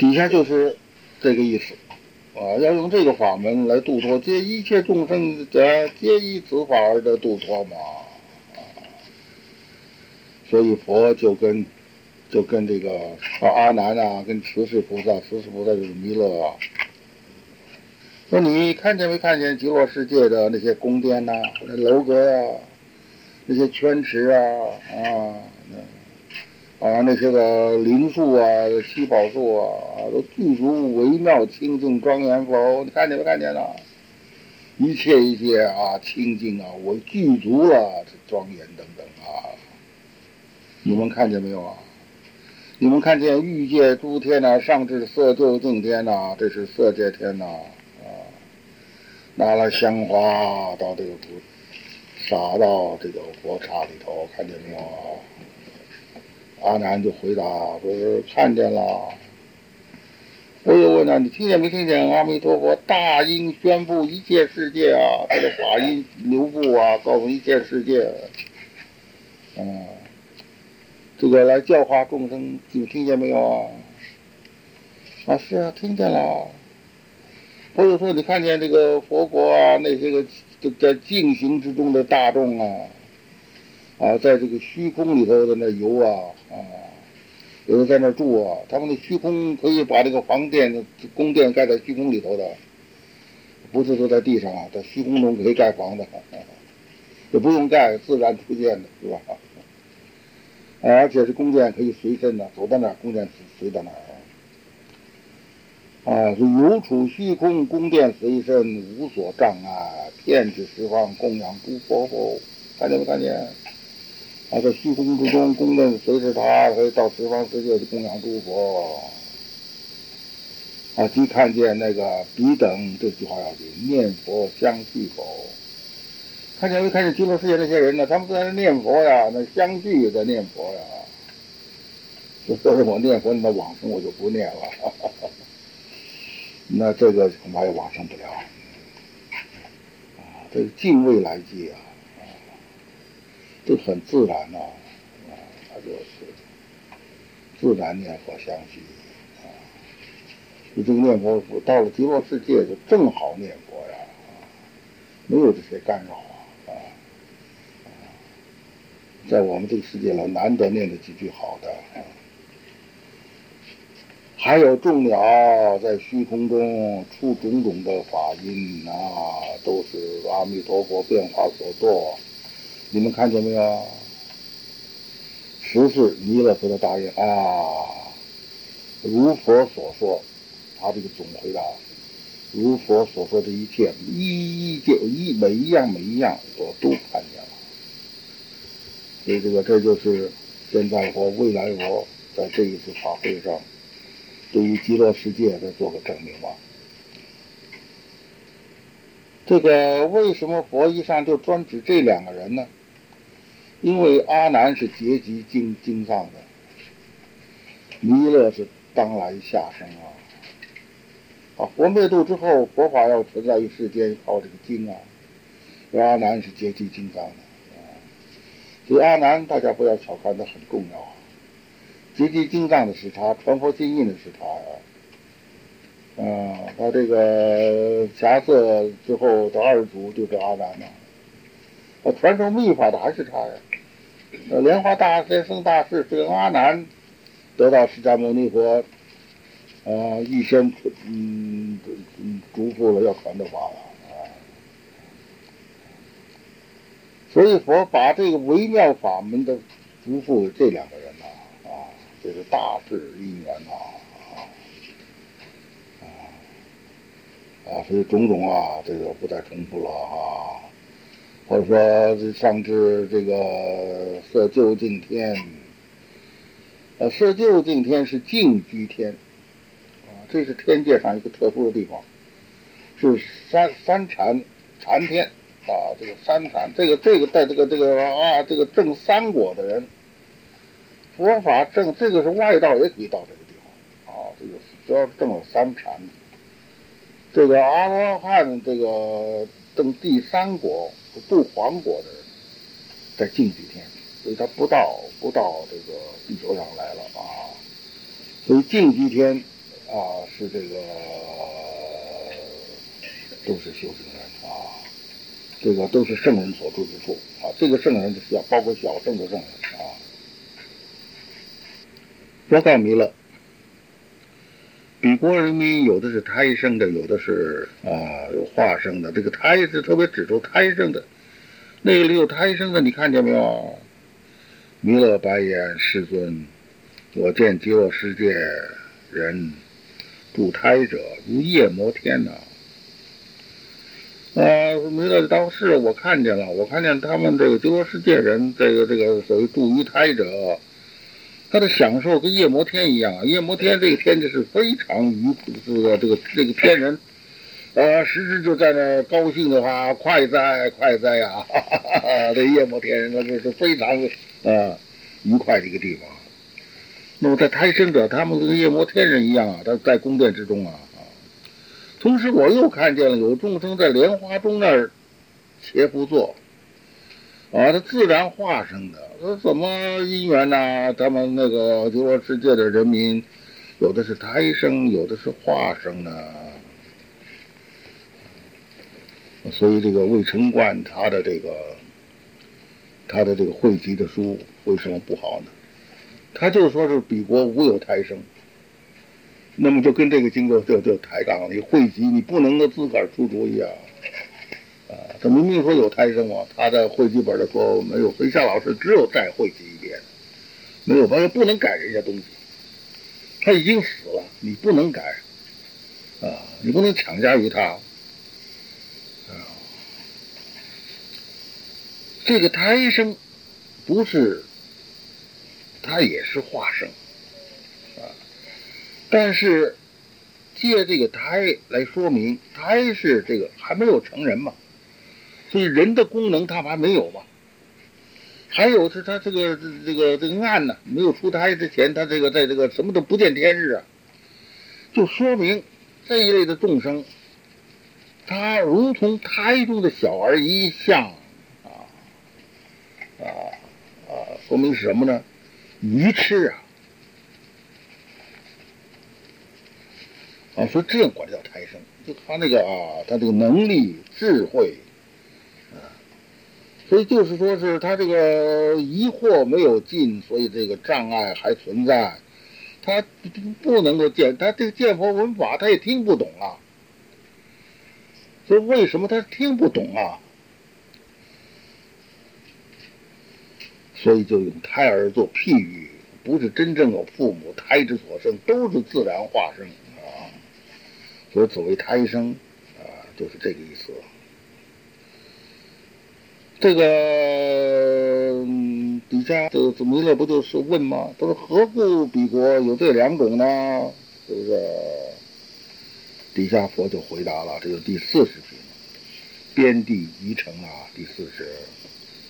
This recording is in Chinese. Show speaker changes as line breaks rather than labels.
底下就是这个意思啊，要用这个法门来度脱，皆一切众生皆依此法而得度脱嘛。所以佛就跟这个阿难啊，跟持世菩萨就是弥勒啊。说你看见没看见极乐世界的那些宫殿呐、那楼阁啊，那些泉池那些个灵树啊、七宝树啊，都具足微妙清净庄严否？你看见没看见呢？一切啊清净啊，我具足了这庄严等等啊，你们看见没有啊？你们看见欲界诸天呐、上至色究竟天呐、这是色界天呐、拿了香花到这个洒到这个佛刹里头，看见没有啊？阿难就回答说是看见了。我就问他，你听见没听见阿弥陀佛大音宣布一切世界啊，他的法音流布啊，告诉一切世界，这个来教化众生，你听见没有啊？啊，是啊，听见了。或者说你看见这个佛国啊，那些个在境行之中的大众在这个虚空里头的那游有人在那住啊，他们的虚空可以把这个房殿、宫殿盖在虚空里头的，不是说在地上啊，在虚空中可以盖房子，也不用盖，自然出现的，是吧？而且是宫殿可以随身的，走到哪儿宫殿随到哪儿。是如处虚空，宫殿随身，无所障碍，遍至十方供养诸佛后，看见没看见？在虚空之中，宫殿随着他可以到十方世界去供养诸佛。即看见那个彼等这句话要紧，念佛相续否？看见没看见极乐世界那些人呢？他们在那念佛呀，那相续在念佛呀。就说是我念佛，那往生我就不念了。那这个恐怕也往生不了。这个敬畏来记这很自然他就是自然念佛相续你这个念佛到了极乐世界就正好念佛呀没有这些干扰在我们这个世界上难得念的几句好的还有众鸟在虚空中出种种的法音都是阿弥陀佛变化所作，你们看见没有？实是弥勒佛的大愿如佛所说，他这个总回答，如佛所说的一切，每一样我都看见了。所以这就是现在或未来我在这一次法会上对于极乐世界再做个证明吧。这个为什么佛一上就专指这两个人呢？因为阿难是结集经上的，弥勒是当来下生佛灭度之后，佛法要存在于世间，靠这个经阿难是结集经上的所以阿难大家不要小看，它很重要结集经上的是他，传佛心印的是他他这个霞色之后的二祖就是阿难传授密法的还是他呀。莲花大师生大士这个阿难得到释迦牟尼佛预先嘱咐了要传这法了所以佛把这个微妙法门的嘱咐这两个人这是大智因缘所以种种这个不再重复了或者说上至这个色究竟天色究竟天是净居天这是天界上一个特殊的地方，是三禅天这个三禅这个在这个证三果的人，佛法证这个是外道也可以到这个地方这个只要证了三禅，这个阿罗汉这个证第三果度黄果的人在净居天，所以他不到这个地球上来了所以净居天是这个都是修行人啊，这个都是圣人所住之处啊。这个圣人要包括小圣的圣人啊。说告弥勒，彼国人民有的是胎生的，有的是有化生的。这个胎是特别指出胎生的，那个里有胎生的，你看见没有？弥勒白言：世尊，我见极乐世界人堕胎者如夜摩天呐。弥勒当是我看见了，我看见他们这个极乐世界人，这个所谓堕于胎者，他的享受跟夜摩天一样啊。夜摩天这个天就是非常这个天人，时时就在那高兴的话，快哉快哉呀！这夜摩天人那是非常愉快的一个地方。那么在胎生者，他们跟夜摩天人一样啊，他在宫殿之中啊。同时我又看见了有众生在莲花中那儿切趺坐，他自然化生的。说怎么因缘呢？他们那个极乐世界的人民，有的是胎生，有的是化生呢。所以这个魏承观他的这个汇集的书为什么不好呢？他就说是彼国无有胎生，那么就跟这个经就抬杠了。你汇集你不能够自个儿出主意啊！他明明说有胎生嘛，他在汇集本的说没有，所以夏老师只有再汇集一遍，没有办法，不能改人家东西，他已经死了，你不能改你不能强加于他这个胎生不是，它也是化生但是借这个胎来说明，胎是这个还没有成人嘛，所以人的功能他还没有嘛。还有是他这个暗呢，没有出胎之前，他这个在这个什么都不见天日啊，就说明这一类的众生，他如同胎中的小儿一样说明是什么呢？愚痴所以这样管叫胎生，就他那个他这个能力、智慧所以就是说是他这个疑惑没有尽，所以这个障碍还存在，他不能够见，他这个见佛闻法他也听不懂所以为什么他听不懂所以就用胎儿做譬喻，不是真正有父母，胎之所生都是自然化生所以所谓胎生就是这个意思。这个底下这个弥勒不就是问吗？他说何故彼国有这两种呢？这个底下佛就回答了，这就第40品，边地集成第40